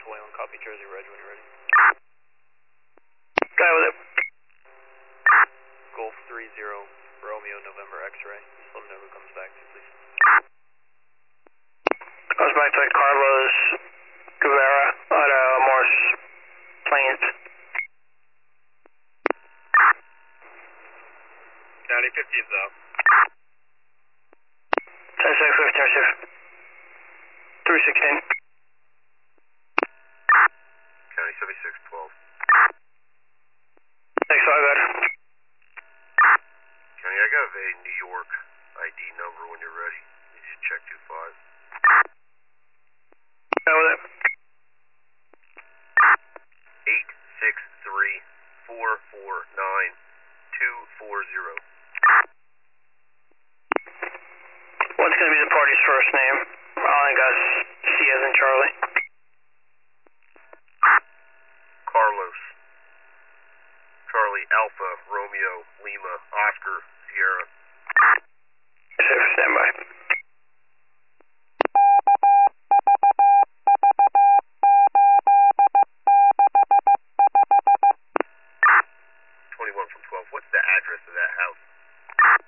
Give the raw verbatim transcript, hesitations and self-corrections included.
Wayland, copy Jersey Reg when you're ready. Guy with it. Golf three zero, Romeo, November X-ray. Just let me know who comes back to, please. Comes back to Carlos Guevara at uh, Morse Plains. County fifteen is up. ten six, ten six. three sixteen. County seventy-six twelve. Thanks, all good. County, I got a New York I D number when you're ready. You just check two five. Guy with it. eight six three, four four nine, two four zero. What's going to be the party's first name? I got C as in Charlie. Carlos. Charlie, Alpha, Romeo, Lima, Oscar, Sierra. Safe, stand by. twenty-one from twelve. What's the address of that house?